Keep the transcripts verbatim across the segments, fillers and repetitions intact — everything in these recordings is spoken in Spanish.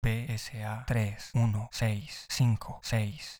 P S A tres uno seis cinco seis.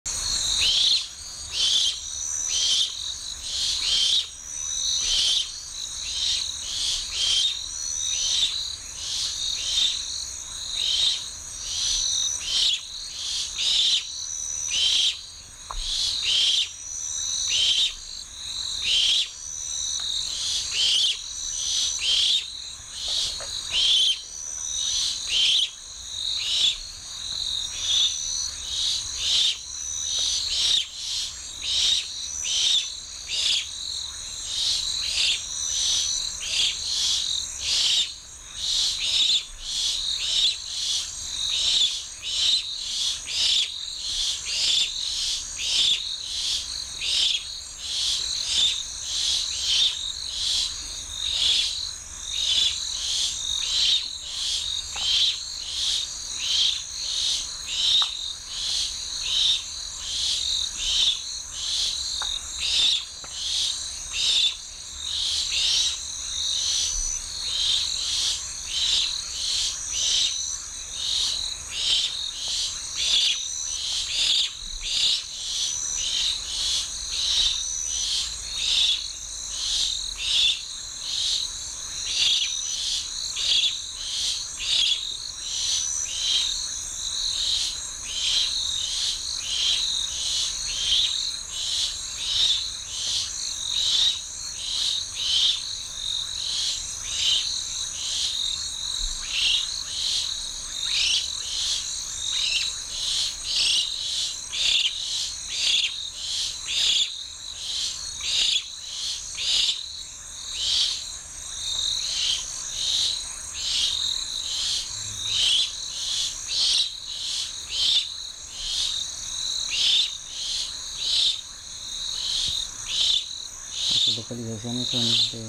Las localizaciones son de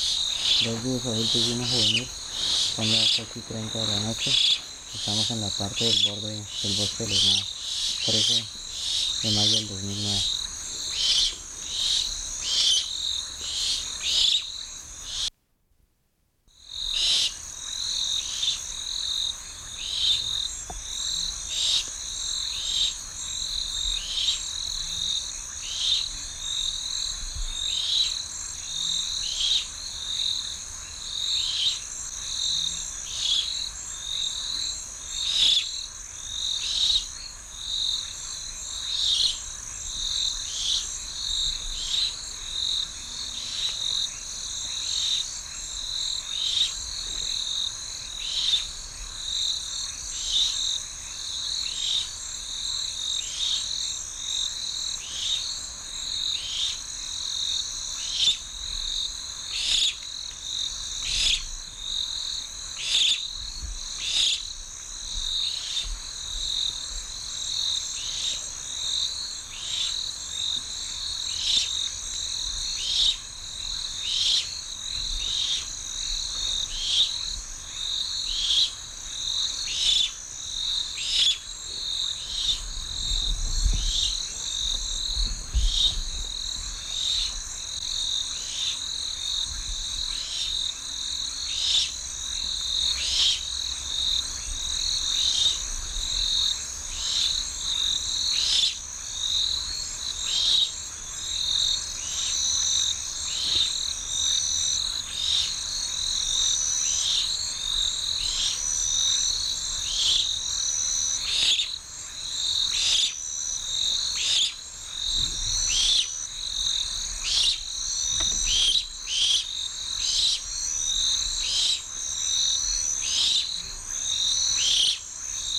dos búhos adultos y una juvenil. Son las ocho y treinta de la noche. Estamos en la parte del borde del bosque de los Naos, trece de mayo del dos mil nueve.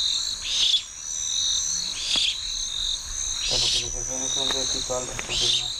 Las localizaciones son de Tikal,